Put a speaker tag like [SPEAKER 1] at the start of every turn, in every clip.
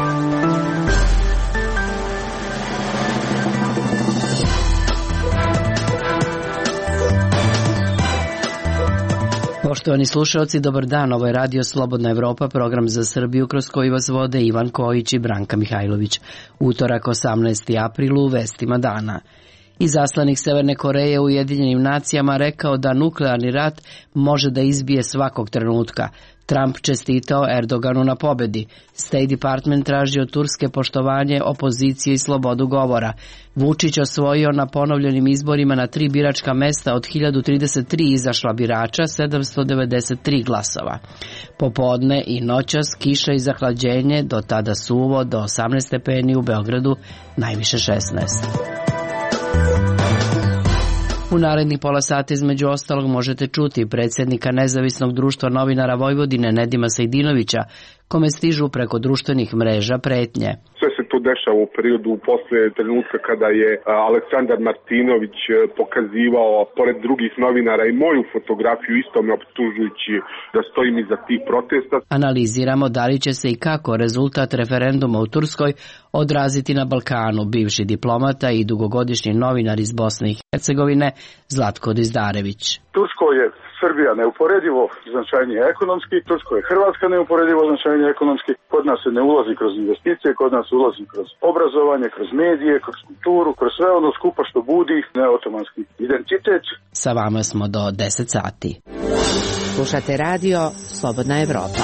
[SPEAKER 1] Poštovani slušalci, dobar dan, ovo je Radio Slobodna Evropa, program za Srbiju kroz koji vas vode Ivan Kojić i Branka Mihajlović. Utorak 18. april u vestima dana. Izaslanik Severne Koreje u Ujedinjenim nacijama rekao da nuklearni rat može da izbije svakog trenutka. Trump čestitao Erdoganu na pobedi. State Department traži od Turske poštovanje opozicije i slobodu govora. Vučić osvojio na ponovljenim izborima na 3 biračka mesta od 1033 izašla birača, 793 glasova. Popodne i noćas kiša i zahlađenje, do tada suvo, do 18 stepeni u Beogradu, najviše 16. U narednih pola sata između ostalog možete čuti predsjednika Nezavisnog društva novinara Vojvodine Nedima Sejdinovića, kome stižu preko društvenih mreža pretnje.
[SPEAKER 2] Sve se to dešava u periodu posle trenutka kada je Aleksandar Martinović pokazivao pored drugih novinara i moju fotografiju, isto me optužujući da stojim iza tih protesta.
[SPEAKER 1] Analiziramo da li će se i kako rezultat referenduma u Turskoj odraziti na Balkanu. Bivši diplomata i dugogodišnji novinar iz Bosne i Hercegovine Zlatko Dizdarević.
[SPEAKER 3] Tursko je Srbija neuporedivo značajnije ekonomski, Tursko je Hrvatska neuporedivo značajnije ekonomski, kod nas se ne ulazi kroz investicije, kod nas ulazi kroz obrazovanje, kroz medije, kroz kulturu, kroz sve ono skupa što budi neotomanski identitet.
[SPEAKER 1] Sa vama smo do 10 sati.
[SPEAKER 4] Slušate radio Slobodna Evropa.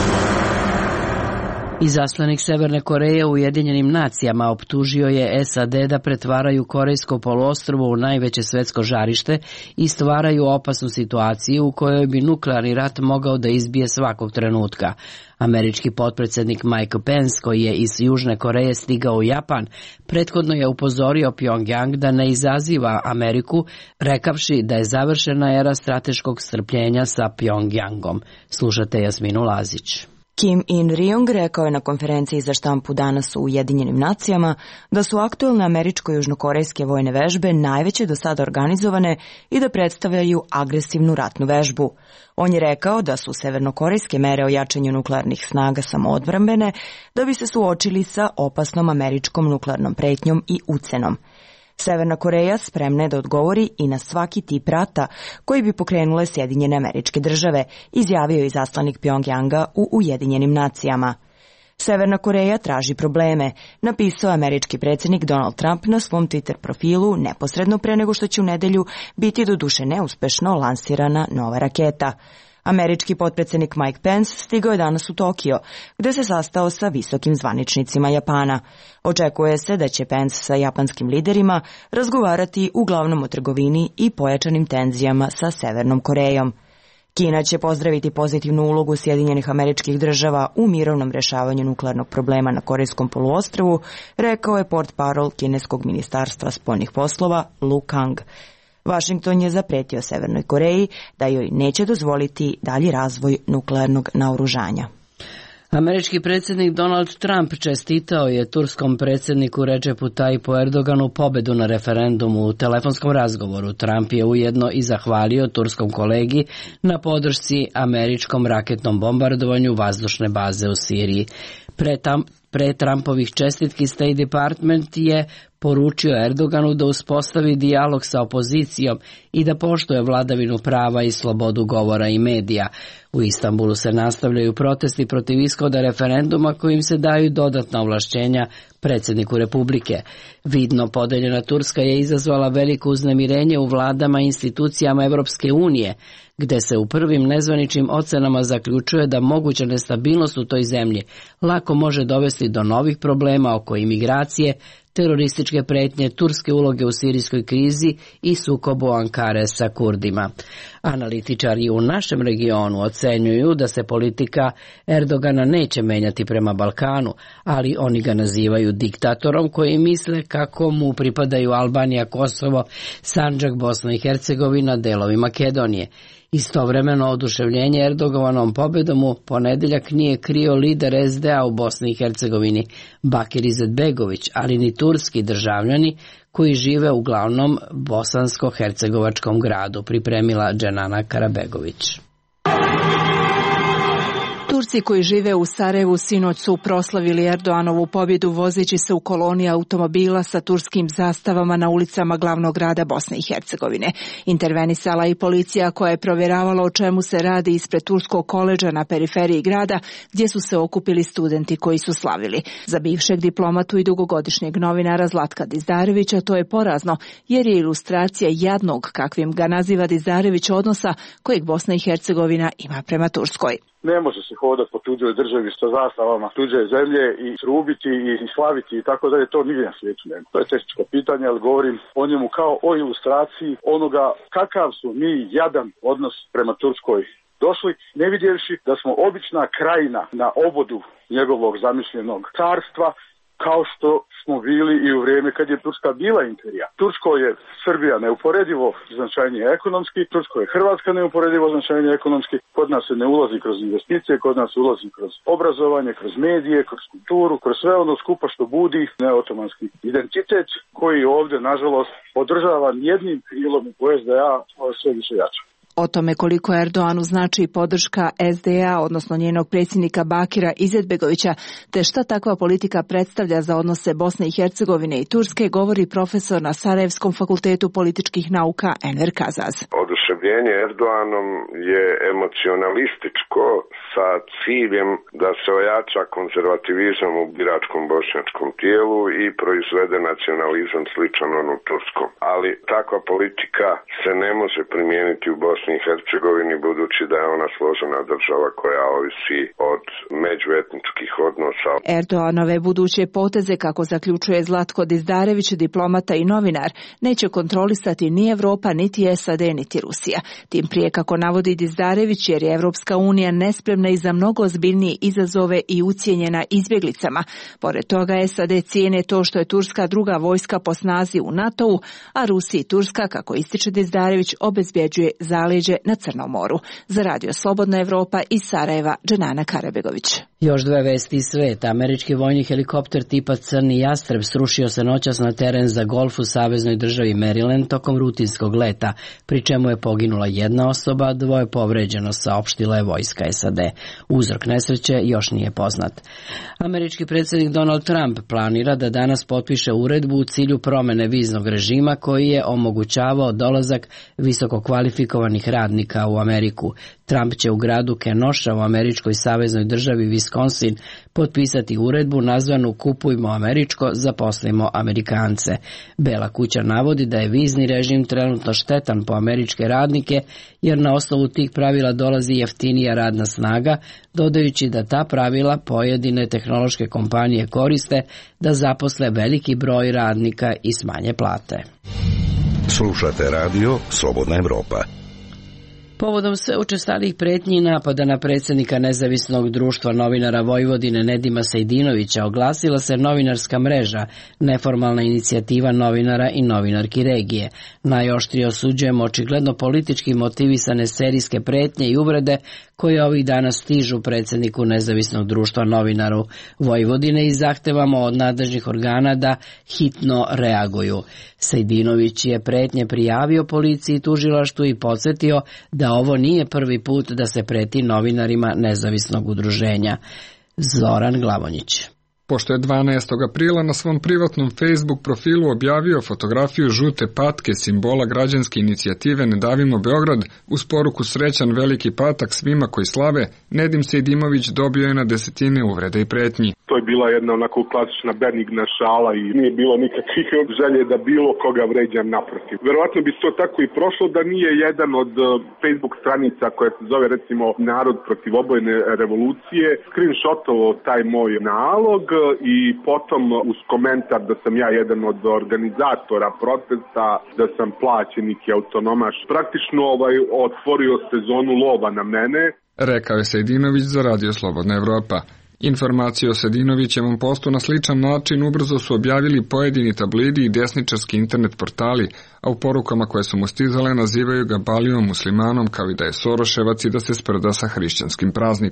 [SPEAKER 1] Izaslanik Severne Koreje u Ujedinjenim nacijama optužio je SAD da pretvaraju Korejsko poluostrvo u najveće svetsko žarište i stvaraju opasnu situaciju u kojoj bi nuklearni rat mogao da izbije svakog trenutka. Američki potpredsjednik Mike Pence, koji je iz Južne Koreje stigao u Japan, prethodno je upozorio Pjongjang da ne izaziva Ameriku, rekavši da je završena era strateškog strpljenja sa Pjongjangom. Slušate Jasminu Lazić.
[SPEAKER 5] Kim In-ryong rekao je na konferenciji za štampu danas u Ujedinjenim nacijama da su aktuelne američko-južnokorejske vojne vežbe najveće do sada organizovane i da predstavljaju agresivnu ratnu vežbu. On je rekao da su severnokorejske mere o jačanju nuklearnih snaga samoodbrambene da bi se suočili sa opasnom američkom nuklearnom pretnjom i ucenom. Severna Koreja spremna je da odgovori i na svaki tip rata koji bi pokrenule Sjedinjene Američke Države, izjavio je izaslanik Pjongjanga u Ujedinjenim nacijama. Severna Koreja traži probleme, napisao američki predsjednik Donald Trump na svom Twitter profilu neposredno pre nego što će u nedelju biti doduše neuspešno lansirana nova raketa. Američki potpredsjednik Mike Pence stigao je danas u Tokio, gde se sastao sa visokim zvaničnicima Japana. Očekuje se da će Pence sa japanskim liderima razgovarati uglavnom o trgovini i pojačanim tenzijama sa Severnom Korejom. Kina će pozdraviti pozitivnu ulogu Sjedinjenih Američkih Država u mirovnom rešavanju nuklearnog problema na Korejskom poluostrvu, rekao je portparol kineskog ministarstva spoljnih poslova Lu Kang. Washington je zapretio Severnoj Koreji da joj neće dozvoliti dalji razvoj nuklearnog naoružanja.
[SPEAKER 1] Američki predsjednik Donald Trump čestitao je turskom predsjedniku Recepu Tayyipu Erdoganu pobedu na referendumu. U telefonskom razgovoru Trump je ujedno i zahvalio turskom kolegi na podršci američkom raketnom bombardovanju vazdušne baze u Siriji. Pre Trumpovih čestitki State Department je poručio Erdoganu da uspostavi dijalog sa opozicijom i da poštuje vladavinu prava i slobodu govora i medija. U Istanbulu se nastavljaju protesti protiv ishoda referenduma kojim se daju dodatna ovlašćenja predsjedniku Republike. Vidno podeljena Turska je izazvala veliko uznemirenje u vladama i institucijama Evropske unije, gde se u prvim nezvaničnim ocenama zaključuje da moguća nestabilnost u toj zemlji lako može dovesti do novih problema oko imigracije, terorističke pretnje, turske uloge u sirijskoj krizi i sukobu Ankare sa Kurdima. Analitičari u našem regionu ocenjuju da se politika Erdogana neće menjati prema Balkanu, ali oni ga nazivaju diktatorom koji misle kako mu pripadaju Albanija, Kosovo, Sandžak, Bosna i Hercegovina, delovi Makedonije. Istovremeno oduševljenje Erdoganovom pobedom u ponedeljak nije krio lider SDA u Bosni i Hercegovini Bakir Izetbegović, ali ni turski državljani koji žive u glavnom bosansko-hercegovačkom gradu, pripremila Dženana Karabegović.
[SPEAKER 6] Turci koji žive u Sarajevu sinoć su proslavili Erdoanovu pobjedu vozeći se u koloni automobila sa turskim zastavama na ulicama glavnog grada Bosne i Hercegovine. Intervenisala i policija koja je provjeravala o čemu se radi ispred turskog koledža na periferiji grada gdje su se okupili studenti koji su slavili. Za bivšeg diplomatu i dugogodišnjeg novinara Zlatka Dizdarevića to je porazno jer je ilustracija jadnog, kakvim ga naziva Dizdarević, odnosa kojeg Bosna i Hercegovina ima prema Turskoj.
[SPEAKER 3] Ne može se hodati po tuđoj državi sa zastavama tuđe zemlje i trubiti i slaviti i tako dalje, to nigdje na svijetu nema. To je tehničko pitanje, ali govorim o njemu kao o ilustraciji onoga kakav su mi jadan odnos prema Turskoj došli, ne vidjevši da smo obična krajina na obodu njegovog zamišljenog carstva, kao što smo bili i u vrijeme kad je Turska bila imperija. Tursko je Srbija neuporedivo značajnije ekonomski, Tursko je Hrvatska neuporedivo značajnije ekonomski, kod nas se ne ulazi kroz investicije, kod nas ulazi kroz obrazovanje, kroz medije, kroz kulturu, kroz sve ono skupa što budi neotomanski identitet koji ovdje, nažalost, održavan jednim krilom u SDA sve više jače.
[SPEAKER 6] O tome koliko Erdoanu znači podrška SDA, odnosno njenog predsjednika Bakira Izetbegovića, te šta takva politika predstavlja za odnose Bosne i Hercegovine i Turske, govori profesor na Sarajevskom fakultetu političkih nauka Enver Kazaz.
[SPEAKER 7] Oduševljenje Erdoanom je emocionalističko sa ciljem da se ojača konzervativizam u biračkom bošnjačkom tijelu i proizvede nacionalizam sličan onom turskom. Ali takva politika se ne može primijeniti u Bosni i Hercegovini budući da je ona složena država koja ovisi od međuetničkih odnosa.
[SPEAKER 6] Erdoanove buduće poteze, kako zaključuje Zlatko Dizdarević, diplomata i novinar, neće kontrolisati ni Evropa, niti SAD, niti Rusija. Tim prije, kako navodi Dizdarević, jer je Evropska unija nespremna i za mnogo ozbiljnije izazove i ucijenjena izbjeglicama. Pored toga, SAD cijene to što je Turska druga vojska po snazi u NATO-u, a Rusija i Turska, kako ističe Dizdarević, obezbjeđuje zaleđe na Crnom moru. Za Radio Slobodna Evropa iz Sarajeva, Dženana Karabegović.
[SPEAKER 1] Još dve vesti iz sveta. Američki vojni helikopter tipa Crni jastreb srušio se noćas na teren za golf u saveznoj državi Maryland tokom rutinskog leta, pri čemu je poginula jedna osoba, dvoje povređeno, saopštila je vojska SAD. Uzrok nesreće još nije poznat. Američki predsjednik Donald Trump planira da danas potpiše uredbu u cilju promjene viznog režima koji je omogućavao dolazak visoko kvalifikovanih radnika u Ameriku. Trump će u gradu Kenosha u američkoj saveznoj državi Wisconsin potpisati uredbu nazvanu Kupujmo američko, zaposlimo Amerikance. Bela kuća navodi da je vizni režim trenutno štetan po američke radnike jer na osnovu tih pravila dolazi jeftinija radna snaga, dodajući da ta pravila pojedine tehnološke kompanije koriste da zaposle veliki broj radnika i smanje plate.
[SPEAKER 8] Slušate radio Slobodna Evropa.
[SPEAKER 1] Povodom sve učestalijih pretnji i napada na predsjednika Nezavisnog društva novinara Vojvodine Nedima Sejdinovića oglasila se novinarska mreža, neformalna inicijativa novinara i novinarki regije. Najoštrije osuđujemo očigledno politički motivisane serijske pretnje i uvrede koje ovih dana stižu predsjedniku Nezavisnog društva novinaru Vojvodine i zahtevamo od nadležnih organa da hitno reaguju. Sejdinović je pretnje prijavio policiji i tužilaštvu i podsjetio da ovo nije prvi put da se preti novinarima nezavisnog udruženja. Zoran Glavonjić.
[SPEAKER 9] Pošto je 12. aprila na svom privatnom Facebook profilu objavio fotografiju žute patke, simbola građanske inicijative Ne davimo Beograd, uz poruku srećan veliki patak svima koji slave, Nedim Sejdinović dobio je na desetine uvreda i pretnji.
[SPEAKER 2] To je bila jedna onako klasična benigna šala i nije bilo nikakvih želje da bilo koga vređam, naprotiv. Verovatno bi to tako i prošlo da nije jedan od Facebook stranica koja se zove recimo Narod protiv obojene revolucije screenshotovo taj moj nalog i potom uz komentar da sam ja jedan od organizatora protesta, da sam plaćenik i autonomaš. Praktično otvorio sezonu lova na mene.
[SPEAKER 9] Rekao je Sejdinović za Radio Slobodna Evropa. Informacije o Sejdinovićevom postu na sličan način ubrzo su objavili pojedini tablidi i desničarski internet portali, a u porukama koje su mu stizale nazivaju ga balijom muslimanom kao i da je Soroševac i da se sprda sa hrišćanskim praznikom.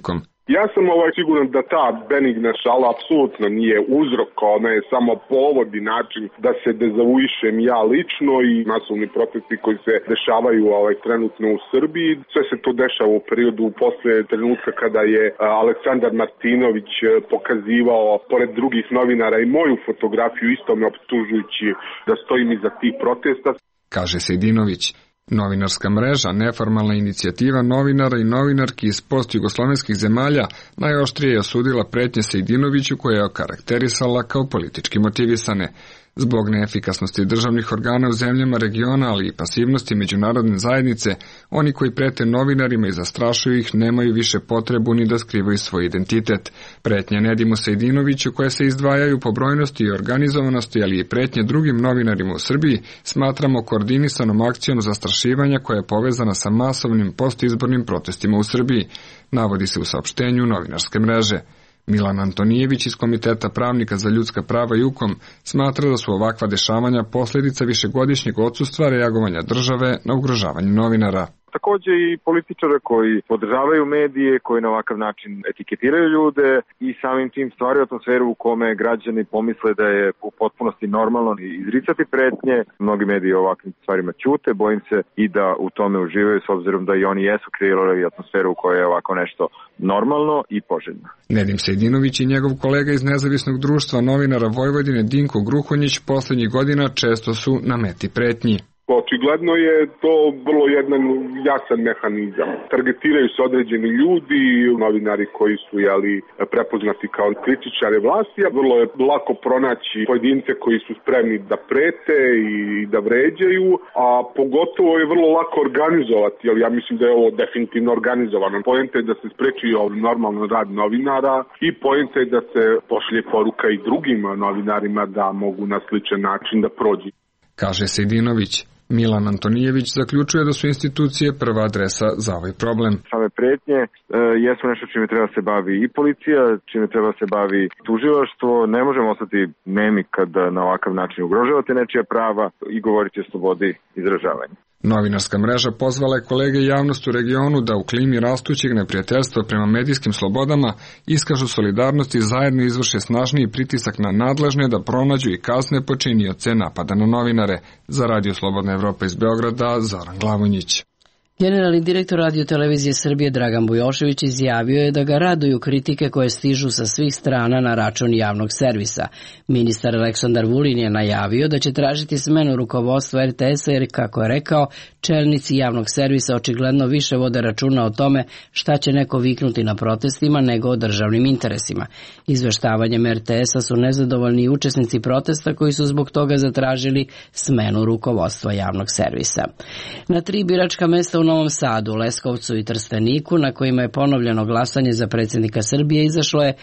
[SPEAKER 2] Ja sam siguran da ta benigna šala apsolutno nije uzrok, ona je samo povod i način da se dezavuišem ja lično i masovni protesti koji se dešavaju trenutno u Srbiji. Sve se to dešava u periodu posle trenutka kada je Aleksandar Martinović pokazivao pored drugih novinara i moju fotografiju, isto me optužujući da stojim iza tih protesta.
[SPEAKER 9] Kaže Sejdinović. Novinarska mreža, neformalna inicijativa novinara i novinarki iz postjugoslovenskih zemalja najoštrije je osudila pretnje Sejdinoviću koje je okarakterisala kao politički motivisane. Zbog neefikasnosti državnih organa u zemljama regiona, ali i pasivnosti međunarodne zajednice, oni koji prete novinarima i zastrašuju ih nemaju više potrebu ni da skrivaju svoj identitet. Pretnje Nedimu Sejdinoviću, koje se izdvajaju po brojnosti i organizovanosti, ali i pretnje drugim novinarima u Srbiji, smatramo koordinisanom akcijom zastrašivanja koja je povezana sa masovnim postizbornim protestima u Srbiji, navodi se u saopštenju novinarske mreže. Milan Antonijević iz Komiteta pravnika za ljudska prava JUKOM smatra da su ovakva dešavanja posljedica višegodišnjeg odsustva reagovanja države na ugrožavanje novinara.
[SPEAKER 10] Takođe i političare koji podržavaju medije, koji na ovakav način etiketiraju ljude i samim tim stvaraju atmosferu u kome građani pomisle da je u potpunosti normalno izricati pretnje. Mnogi mediji o ovakvim stvarima ćute, bojim se i da u tome uživaju s obzirom da i oni jesu kreirali atmosferu u kojoj je ovako nešto normalno i poželjno.
[SPEAKER 9] Nedim Sejdinović i njegov kolega iz Nezavisnog društva novinara Vojvodine Dinko Gruhonjić poslednjih godina često su na meti pretnji.
[SPEAKER 2] Očigledno je to vrlo jedan jasan mehanizam. Targetiraju se određeni ljudi, novinari koji su prepoznati kao kritičari vlasti, a vrlo je lako pronaći pojedince koji su spremni da prete i da vređaju, a pogotovo je vrlo lako organizovati, jer ja mislim da je ovo definitivno organizovano. Poenta je da se spreči normalno rad novinara i poenta je da se pošalje poruka i drugim novinarima da mogu na sličan način da prođu.
[SPEAKER 9] Kaže Sejdinović. Milan Antonijević zaključuje da su institucije prva adresa za ovaj problem.
[SPEAKER 10] Same pretnje jesu nešto čime treba se bavi i policija, čime treba se bavi tužilaštvo. Ne možemo ostati nemi kada na ovakav način ugrožavate nečija prava i govoriti o slobodi izražavanja.
[SPEAKER 9] Novinarska mreža pozvala je kolege i javnost u regionu da u klimi rastućeg neprijateljstva prema medijskim slobodama iskažu solidarnost i zajedno izvrše snažniji pritisak na nadležne da pronađu i kazne počinioce napada na novinare. Za Radio Slobodna Evropa iz Beograda, Zoran Glavonjić.
[SPEAKER 1] Generalni direktor Radio-televizije Srbije Dragan Bujošević izjavio je da ga raduju kritike koje stižu sa svih strana na račun javnog servisa. Ministar Aleksandar Vulin je najavio da će tražiti smenu rukovodstva RTS-a jer, kako je rekao, čelnici javnog servisa očigledno više vode računa o tome šta će neko viknuti na protestima nego o državnim interesima. Izveštavanjem RTS-a su nezadovoljni učesnici protesta koji su zbog toga zatražili smenu rukovodstva javnog servisa. Na 3 biračka mesta u Novom Sadu, Leskovcu i Trsteniku, na kojima je ponovljeno glasanje za predsjednika Srbije, izašlo je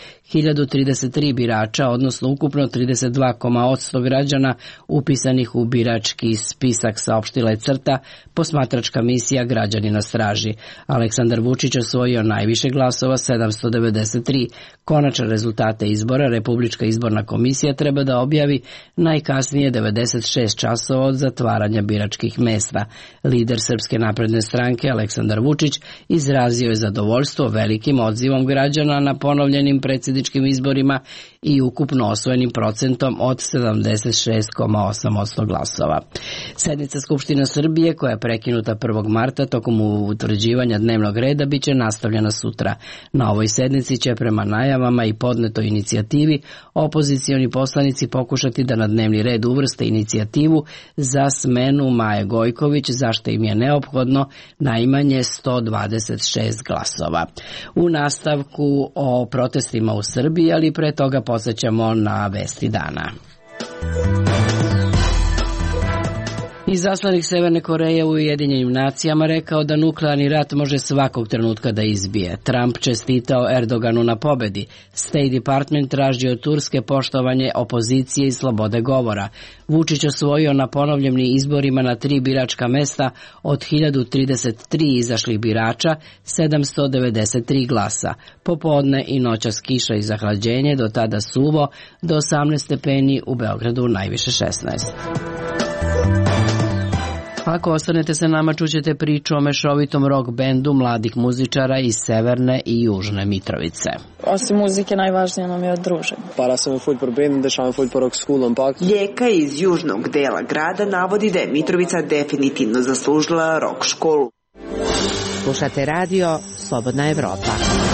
[SPEAKER 1] 1033 birača, odnosno ukupno 32,% građana upisanih u birački spisak, saopštila je CRTA, posmatračka misija Građani na straži. Aleksandar Vučić osvojio najviše glasova, 793. Konačne rezultate izbora Republička izborna komisija treba da objavi najkasnije 96 časova od zatvaranja biračkih mesta. Lider Srpske napredne stranke Aleksandar Vučić izrazio je zadovoljstvo velikim odzivom građana na ponovljenim predsjedničkim izborima i ukupno osvojenim procentom od 76,8% glasova. Sednica Skupštine Srbije, koja je prekinuta 1. marta tokom utvrđivanja dnevnog reda, biće nastavljena sutra. Na ovoj sednici će prema najavama i podnetoj inicijativi opozicioni poslanici pokušati da na dnevni red uvrste inicijativu za smenu Maje Gojković, zašto im je neophodno najmanje 126 glasova. U nastavku o protestima u Srbiji, ali pre toga podsjećamo na vesti dana. Izaslanik Severne Koreje u Ujedinjenim nacijama rekao da nuklearni rat može svakog trenutka da izbije. Trump čestitao Erdoganu na pobedi. State Department traži od Turske poštovanje opozicije i slobode govora. Vučić osvojio na ponovljenim izborima na 3 biračka mesta od 1033 izašlih birača, 793 glasa. Popodne i noćas kiša i zahlađenje, do tada suvo, do 18 stepeni, u Beogradu najviše 16. Ako ostanete sa nama, čućete priču o mešovitom rock bendu mladih muzičara iz Severne i Južne Mitrovice.
[SPEAKER 11] Osim muzike, najvažnije nam je druženje.
[SPEAKER 12] Para sem ful por band, deixava ful por rock school, ampak
[SPEAKER 13] Ljeka iz južnog dela grada navodi da je Mitrovica definitivno zaslužila rock školu.
[SPEAKER 4] Slušate radio Slobodna Evropa.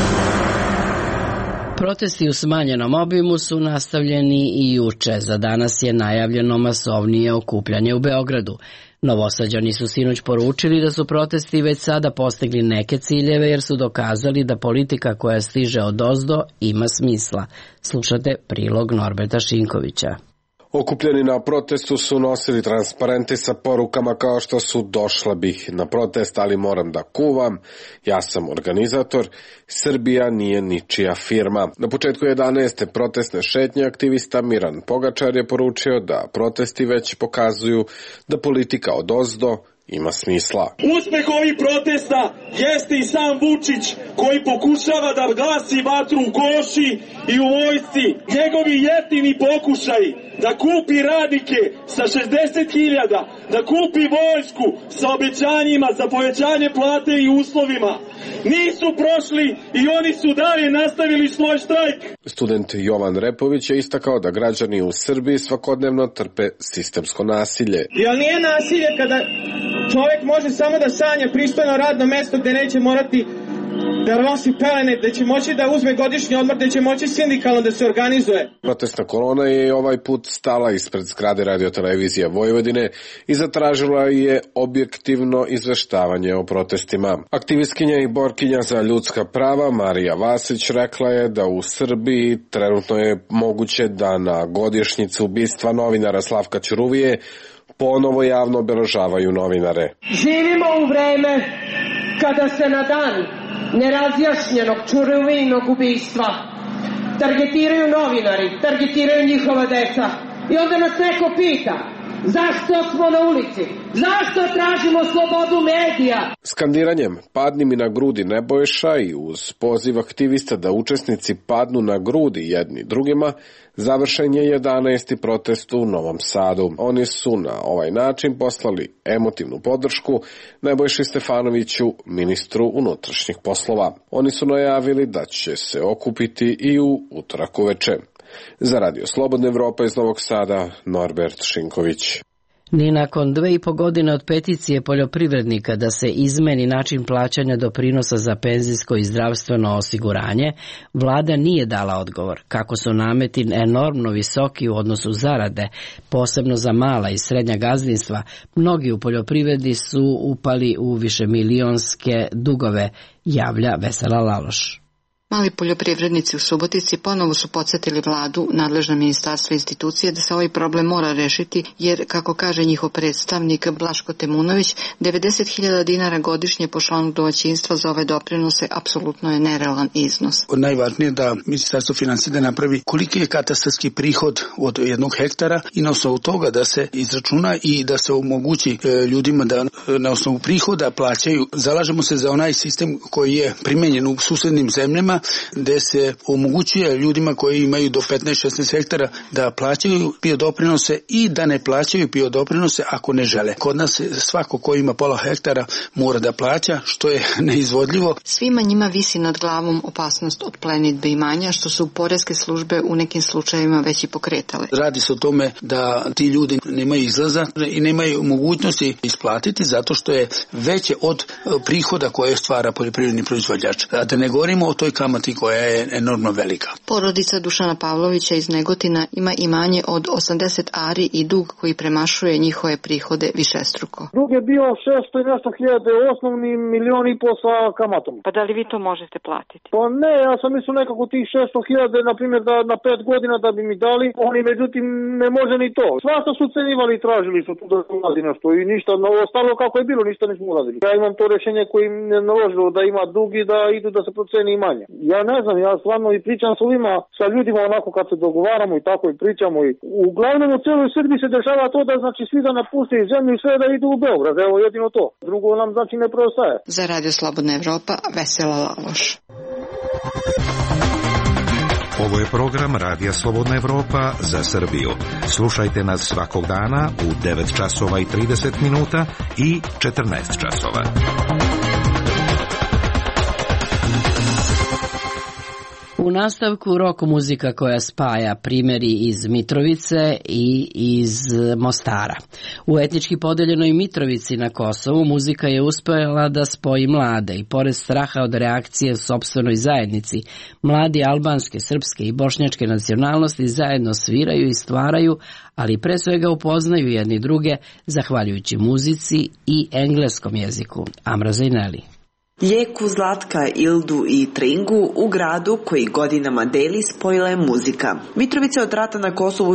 [SPEAKER 1] Protesti u smanjenom obimu su nastavljeni i juče. Za danas je najavljeno masovnije okupljanje u Beogradu. Novosađani su sinoć poručili da su protesti već sada postigli neke ciljeve jer su dokazali da politika koja stiže odozdo ima smisla. Slušate prilog Norberta Šinkovića.
[SPEAKER 14] Okupljeni na protestu su nosili transparente sa porukama kao što su došla bih na protest, ali moram da kuvam, ja sam organizator, Srbija nije ničija firma. Na početku 11. protestne šetnje aktivista Miran Pogačar je poručio da protesti već pokazuju da politika odozdo ima smisla.
[SPEAKER 15] Uspeh ovih protesta jeste i sam Vučić koji pokušava da gasi vatru u koši i u vojsci. Njegovi jeftini pokušaji da kupi radnike sa 60.000, da kupi vojsku sa obećanjima za povećanje plate i uslovima nisu prošli i oni su dalje nastavili svoj štrajk.
[SPEAKER 14] Student Jovan Repović je istakao da građani u Srbiji svakodnevno trpe sistemsko nasilje.
[SPEAKER 16] Jel nije nasilje kada čovjek može samo da sanja pristojno radno mesto gde neće morati da nosi pelene, da će moći da uzme godišnji odmor, da će moći sindikalno da se organizuje.
[SPEAKER 14] Protestna kolona je ovaj put stala ispred zgrade Radio-televizije Vojvodine i zatražila je objektivno izveštavanje o protestima. Aktivistkinja i borkinja za ljudska prava Marija Vasić rekla je da u Srbiji trenutno je moguće da na godišnjicu ubistva novinara Slavka Ćuruvije ponovo javno obeležavaju novinare.
[SPEAKER 17] Živimo u vreme kada se na dan nerazjašnjenog Ćuruvijinog ubistva targetiraju novinari, targetiraju njihova deca. I onda nas neko pita, zašto smo na ulici? Zašto tražimo slobodu medija?
[SPEAKER 14] Skandiranjem "Padni mi na grudi Nebojša" i uz poziv aktivista da učesnici padnu na grudi jedni drugima, završen je 11. protest u Novom Sadu. Oni su na ovaj način poslali emotivnu podršku Nebojši Stefanoviću, ministru unutrašnjih poslova. Oni su najavili da će se okupiti i u utorak uveče. Za Radio Slobodna Evropa iz Novog Sada, Norbert Šinković.
[SPEAKER 1] Ni nakon 2,5 godine od peticije poljoprivrednika da se izmeni način plaćanja doprinosa za penzijsko i zdravstveno osiguranje, vlada nije dala odgovor. Kako su nameti enormno visoki u odnosu zarade, posebno za mala i srednja gazdinstva, mnogi u poljoprivredi su upali u višemilionske dugove, javlja Vesela Laloš.
[SPEAKER 18] Mali poljoprivrednici u Subotici ponovo su podsjetili vladu, nadležna ministarstva i institucije da se ovaj problem mora rešiti, jer, kako kaže njihov predstavnik Blaško Temunović, 90.000 dinara godišnje po članu domaćinstva za ove doprinose apsolutno je nerealan iznos.
[SPEAKER 19] Najvažnije je da ministarstvo finansija da napravi koliki je katastarski prihod od 1 hektara i na osnovu toga da se izračuna i da se omogući ljudima da na osnovu prihoda plaćaju. Zalažemo se za onaj sistem koji je primenjen u susednim zemljama, gde se omogućuje ljudima koji imaju do 15-16 hektara da plaćaju biodoprinose i da ne plaćaju biodoprinose ako ne žele. Kod nas svako ko ima pola hektara mora da plaća, što je neizvodljivo.
[SPEAKER 18] Svima njima visi nad glavom opasnost od plenidbe imanja, što su poreske službe u nekim slučajevima već i pokretale.
[SPEAKER 19] Radi se o tome da ti ljudi nemaju izlaza i nemaju mogućnosti isplatiti zato što je veće od prihoda koje stvara poljoprivredni proizvođač. A da ne govorimo o toj kamati koja je enormno velika.
[SPEAKER 18] Porodica Dušana Pavlovića iz Negotina ima imanje od 80 ari i dug koji premašuje njihove prihode višestruko.
[SPEAKER 20] Dug je bio 600 i nešto hiljade, osnovni 1,5 miliona sa kamatom.
[SPEAKER 18] Pa da li vi to možete platiti?
[SPEAKER 20] Pa ne, ja sam mislio nekako tih 600.000, na primjer, da na 5 godina da bi mi dali, oni međutim ne može ni to. Svašta su cenivali i tražili su tu da se ulazi nešto i ništa, ostalo kako je bilo, ništa nismo ulazili. Ja imam to rješenje koje im ne naložilo da ima dug i da idu da se proceni imanje. Ja ne znam, ja stvarno i pričam sa ljudima onako kad se dogovaramo i tako i pričamo i uglavnom u cijeloj Srbiji se dešava to da znači svi da napuste zemlju i sve da idu u Beograd, evo jedino to. Drugo nam znači ne preostaje.
[SPEAKER 18] Za Radio Slobodna Evropa, Vesela Laloš.
[SPEAKER 8] Ovo je program Radija Slobodna Evropa za Srbiju. Slušajte nas svakog dana u 9 časova i 30 minuta i 14 časova.
[SPEAKER 1] U nastavku rock muzika koja spaja primjeri iz Mitrovice i iz Mostara. U etnički podeljenoj Mitrovici na Kosovu muzika je uspjela da spoji mlade i pored straha od reakcije u sopstvenoj zajednici, mladi albanske, srpske i bošnjačke nacionalnosti zajedno sviraju i stvaraju, ali pre svega upoznaju jedni druge zahvaljujući muzici i engleskom jeziku. Amra Zajneli.
[SPEAKER 13] Ljeku, Zlatka, Ildu i Tringu u gradu koji godinama deli spojila je muzika. Mitrovica je od rata na Kosovu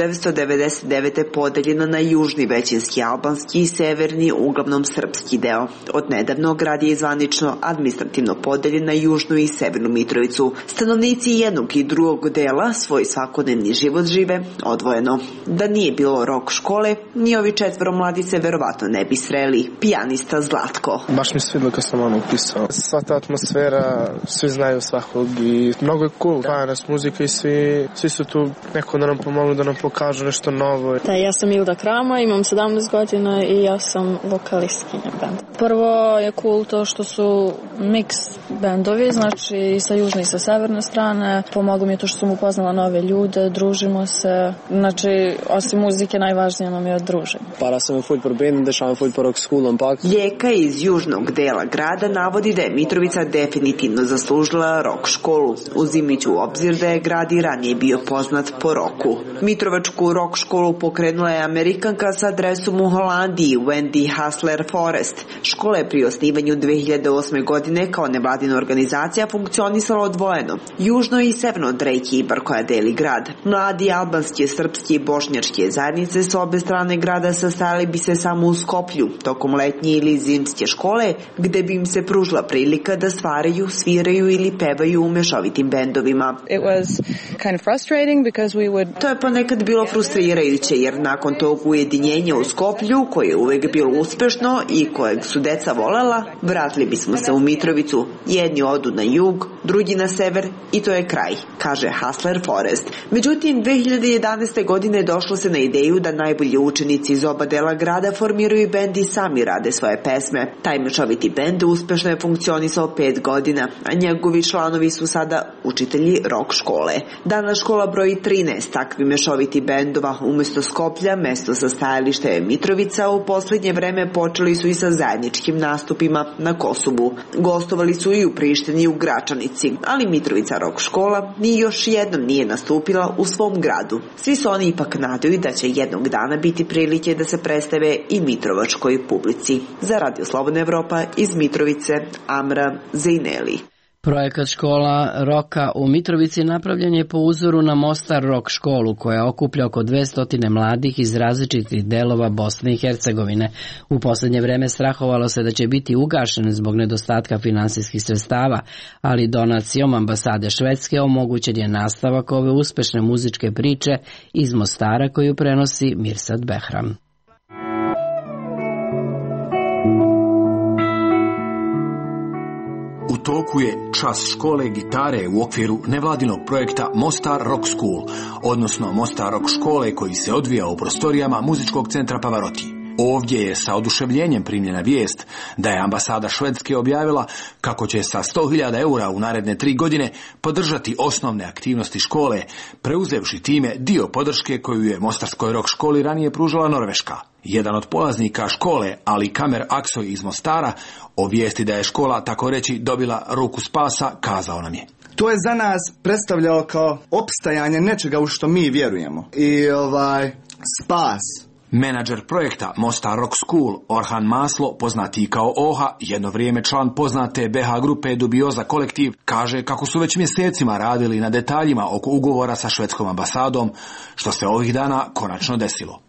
[SPEAKER 13] 1999. podeljena na južni većinski albanski i severni uglavnom srpski deo. Od nedavno grad je zvanično administrativno podeljen na južnu i severnu Mitrovicu. Stanovnici jednog i drugog dela svoj svakodnevni život žive odvojeno. Da nije bilo rock škole, ni ovi 4 mladi se verovatno ne bi sreli. Pijanista Zlatko.
[SPEAKER 21] Baš mi svidilo kad sam upisao. Sva ta atmosfera, svi znaju svakog i mnogo je cool. Paja nas muzika i svi su tu neko da nam pomognu, da nam pokažu nešto novo.
[SPEAKER 11] Da, ja sam Ilda Krama, imam 17 godina i ja sam vokalistkinja benda. Prvo je cool to što su mix bendovi, znači i sa južne i sa severne strane. Pomoglo mi je to što sam upoznala nove ljude, družimo se. Znači, osim muzike najvažnije nam je druženje.
[SPEAKER 12] Para sam fut për bendin, dësham fut për rock schoolën pak.
[SPEAKER 13] Ljeka iz južnog dela grada navodi da je Mitrovica definitivno zaslužila rock školu, uzimajući u obzir da je grad i ranije bio poznat po roku. Mitrovačku rock školu pokrenula je Amerikanka sa adresom u Holandiji, Wendy Hassler Forest. Škola je pri osnivanju 2008. godine kao nevladina organizacija funkcionisala odvojeno. Južno i severno od reke Ibar koja deli grad. Mladi albanske, srpske i bošnjačke zajednice s obe strane grada sastajali bi se samo u Skoplju, tokom letnje ili zimske škole, gde bi im se pružila prilika da stvaraju, sviraju ili pevaju u mešovitim bendovima. To je ponekad bilo frustrirajuće jer nakon tog ujedinjenja u Skoplju, koje je uvek bilo uspešno i kojeg su deca volela, vratili bismo se u Mitrovicu. Jedni odu na jug, drugi na sever i to je kraj, kaže Hassler Forest. Međutim, 2011. godine došlo se na ideju da najbolji učenici iz oba dela grada formiraju bend i sami rade svoje pesme. Taj mešoviti bend uspešno je funkcionisao 5 godina, a njegovi članovi su sada učitelji rock škole. Danas škola broji 13 takvi mešoviti bendova. Umesto Skoplja, mesto sa stajališta je Mitrovica. U poslednje vreme počeli su i sa zajedničkim nastupima na Kosovu. Gostovali su i u Prištini i u Gračanici, ali Mitrovica rock škola ni još jednom nije nastupila u svom gradu. Svi su oni ipak nadaju da će jednog dana biti prilike da se predstave i mitrovačkoj publici. Za Radio Slobodna Evropa iz Mitrovice, Amra Zajneli.
[SPEAKER 1] Projekat škola roka u Mitrovici napravljen je po uzoru na Mostar rock školu koja okuplja oko 200 mladih iz različitih delova Bosne i Hercegovine. U poslednje vreme strahovalo se da će biti ugašen zbog nedostatka finansijskih sredstava, ali donacijom ambasade Švedske omogućen je nastavak ove uspešne muzičke priče iz Mostara koju prenosi Mirsad Behram.
[SPEAKER 22] U toku je čas škole gitare u okviru nevladinog projekta Mostar Rock School, odnosno Mostar Rock škole koji se odvija u prostorijama muzičkog centra Pavarotti. Ovdje je sa oduševljenjem primljena vijest da je ambasada Švedske objavila kako će sa 100.000 eura u naredne 3 godine podržati osnovne aktivnosti škole, preuzevši time dio podrške koju je Mostarskoj rock školi ranije pružala Norveška. Jedan od polaznika škole, Ali Kamer Aksoj iz Mostara, o vijesti da je škola tako reći dobila ruku spasa, kazao nam je:
[SPEAKER 23] To je za nas predstavljao kao opstajanje nečega u što mi vjerujemo. I spas.
[SPEAKER 22] Menadžer projekta Mostar Rock School Orhan Maslo, poznati kao Oha, jedno vrijeme član poznate BH grupe Dubioza kolektiv, kaže kako su već mjesecima radili na detaljima oko ugovora sa švedskom ambasadom, što se ovih dana konačno desilo.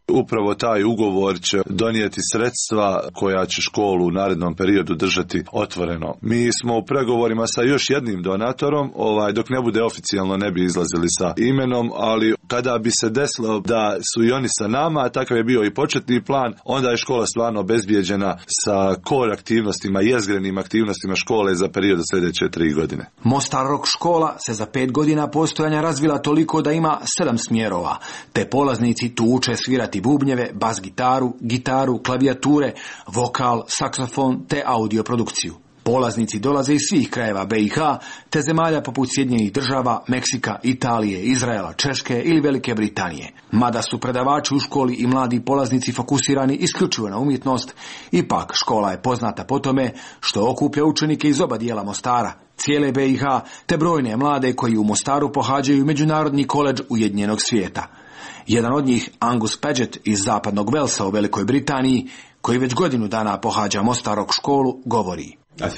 [SPEAKER 3] Upravo taj ugovor će donijeti sredstva koja će školu u narednom periodu držati otvoreno. Mi smo u pregovorima sa još jednim donatorom, dok ne bude oficijalno ne bi izlazili sa imenom, ali kada bi se desilo da su i oni sa nama, a takav je bio i početni plan, onda je škola stvarno obezbijeđena sa core aktivnostima, jezgrenim aktivnostima škole za period od sljedeće 3 godine.
[SPEAKER 22] Mostar Rock škola se za 5 godina postojanja razvila toliko da ima 7 smjerova, te polaznici tu uče svirati bubnjeve, bas gitaru, gitaru, klavijature, vokal, saksofon te audio produkciju. Polaznici dolaze iz svih krajeva BiH te zemalja poput Sjedinjenih Država, Meksika, Italije, Izraela, Češke ili Velike Britanije. Mada su predavači u školi i mladi polaznici fokusirani isključivo na umjetnost, ipak škola je poznata po tome što okuplja učenike iz oba dijela Mostara, cijele BiH te brojne mlade koji u Mostaru pohađaju Međunarodni koledž Ujedinjenog svijeta. Jedan od njih, Angus Paget iz zapadnog Velsa u Velikoj Britaniji, koji već godinu dana pohađa Mostar Rock školu, govori: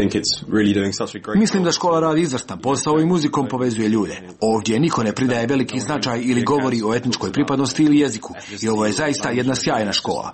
[SPEAKER 22] Mislim da škola radi izvrstan posao i muzikom povezuje ljude. Ovdje niko ne pridaje veliki značaj ili govori o etničkoj pripadnosti ili jeziku i ovo je zaista jedna sjajna škola.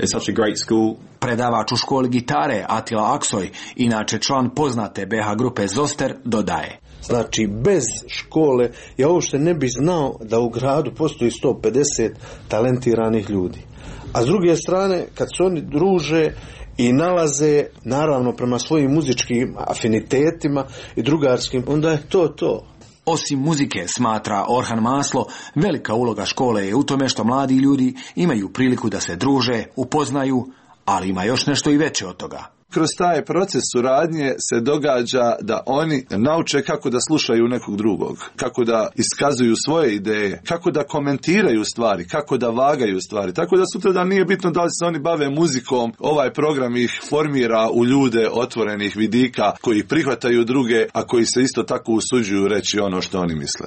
[SPEAKER 22] Predavač u školi gitare Atila Aksoy, inače član poznate BH grupe Zoster, dodaje:
[SPEAKER 5] Znači, bez škole ja uopšte ne bi znao da u gradu postoji 150 talentiranih ljudi. A s druge strane, kad se oni druže i nalaze, naravno prema svojim muzičkim afinitetima i drugarskim, onda je to.
[SPEAKER 22] Osim muzike, smatra Orhan Maslo, velika uloga škole je u tome što mladi ljudi imaju priliku da se druže, upoznaju, ali ima još nešto i veće od toga.
[SPEAKER 3] Kroz taj proces suradnje se događa da oni nauče kako da slušaju nekog drugog, kako da iskazuju svoje ideje, kako da komentiraju stvari, kako da vagaju stvari. Tako da sutradan nije bitno da li se oni bave muzikom, ovaj program ih formira u ljude otvorenih vidika koji prihvataju druge, a koji se isto tako usuđuju reći ono što oni misle.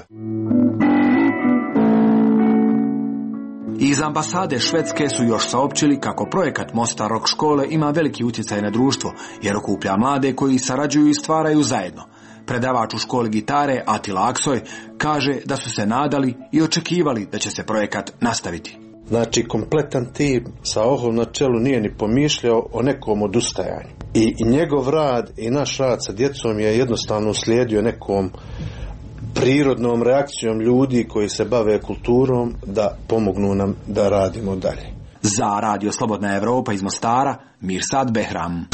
[SPEAKER 22] Iz ambasade Švedske su još saopćili kako projekat Mostar Rock škole ima veliki utjecaj na društvo, jer okuplja mlade koji sarađuju i stvaraju zajedno. Predavač u školi gitare Atila Aksoy kaže da su se nadali i očekivali da će se projekat nastaviti.
[SPEAKER 5] Znači, kompletan tim sa Ohom na čelu nije ni pomišljao o nekom odustajanju. I njegov rad i naš rad sa djecom je jednostavno uslijedio nekom prirodnom reakcijom ljudi koji se bave kulturom da pomognu nam da radimo dalje.
[SPEAKER 22] Za Radio Slobodna Evropa iz Mostara, Mirsad Behram.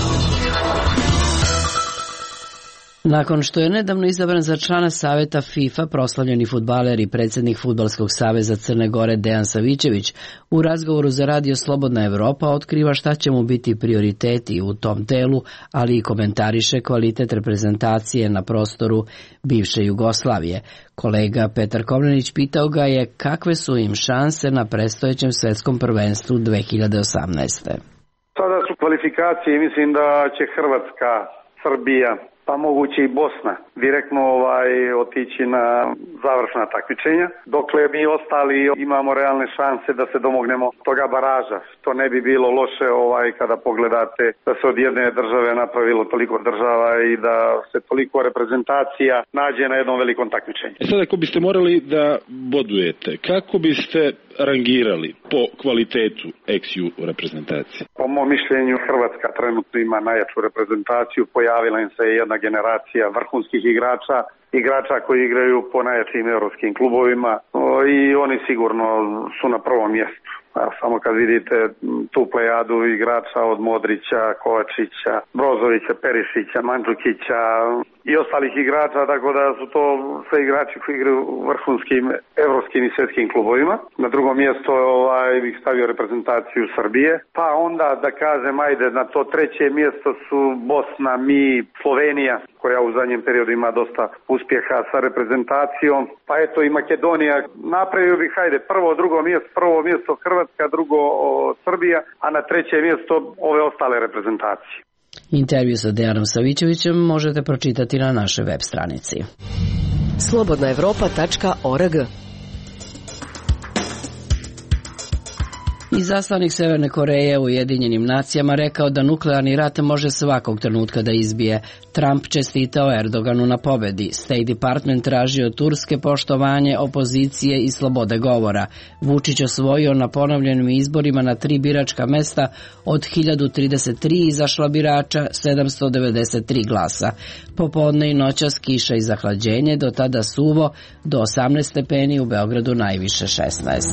[SPEAKER 1] Nakon što je nedavno izabran za člana savjeta FIFA, proslavljeni fudbaler i predsjednik Fudbalskog saveza Crne Gore Dejan Savićević u razgovoru za Radio Slobodna Evropa otkriva šta će mu biti prioriteti u tom telu, ali i komentariše kvalitet reprezentacije na prostoru bivše Jugoslavije. Kolega Petar Komnenić pitao ga je kakve su im šanse na predstojećem svjetskom prvenstvu 2018.
[SPEAKER 7] Sada su kvalifikacije i mislim da će Hrvatska, Srbija, pa moguće i Bosna direktno otići na završna takmičenja. Dokle mi ostali imamo realne šanse da se domognemo toga baraža. To ne bi bilo loše kada pogledate da se od jedne države napravilo toliko država i da se toliko reprezentacija nađe na jednom velikom takmičenju.
[SPEAKER 24] Sad ako biste morali da bodujete, kako biste rangirali po kvalitetu ex-ju reprezentacije?
[SPEAKER 7] Po mom mišljenju Hrvatska trenutno ima najjaču reprezentaciju, pojavila im se jedna generacija vrhunskih igrača koji igraju po najjačim europskim klubovima i oni sigurno su na prvom mjestu. Samo kad vidite tu plejadu igrača od Modrića, Kovačića, Brozovića, Perišića, Mandžukića i ostalih igrača, tako da su to sve igrači koji igraju u vrhunskim evropskim i svjetskim klubovima. Na drugo mjesto bih stavio reprezentaciju Srbije, pa onda da kažem ajde na to treće mjesto su Bosna, mi, Slovenija koja u zadnjem periodu ima dosta uspjeha sa reprezentacijom, pa eto i Makedonija. Napravio bih prvo mjesto Hrvatska, drugo Srbija, a na treće mjesto ove ostale reprezentacije.
[SPEAKER 1] Intervju sa Dejanom Savićevićem možete pročitati na našoj web stranici.
[SPEAKER 4] slobodnaevropa.org.
[SPEAKER 1] Izaslanik Severne Koreje u Ujedinjenim nacijama rekao da nuklearni rat može svakog trenutka da izbije. Trump čestitao Erdoganu na pobedi. State Department traži od Turske poštovanje opozicije i slobode govora. Vučić osvojio na ponovljenim izborima na 3 biračka mesta od 1033 izašla birača, 793 glasa. Popodne i noćas kiša i zahlađenje, do tada suvo, do 18 stepeni, u Beogradu najviše 16.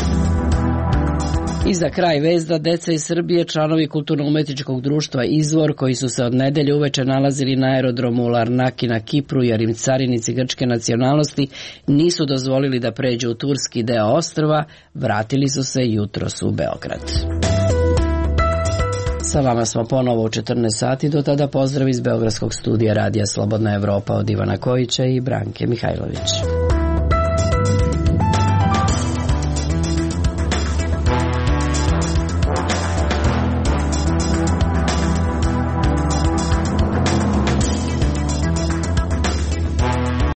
[SPEAKER 1] I za kraj vest, deca iz Srbije, članovi kulturno-umetničkog društva Izvor, koji su se od nedelje uveče nalazili na aerodromu u Larnaki na Kipru, jer im carinici grčke nacionalnosti nisu dozvolili da pređu u turski deo ostrva, vratili su se jutros u Beograd. Sa vama smo ponovo u 14 sati, do tada pozdrav iz Beogradskog studija Radija Slobodna Evropa od Ivana Kojića i Branke Mihajlović.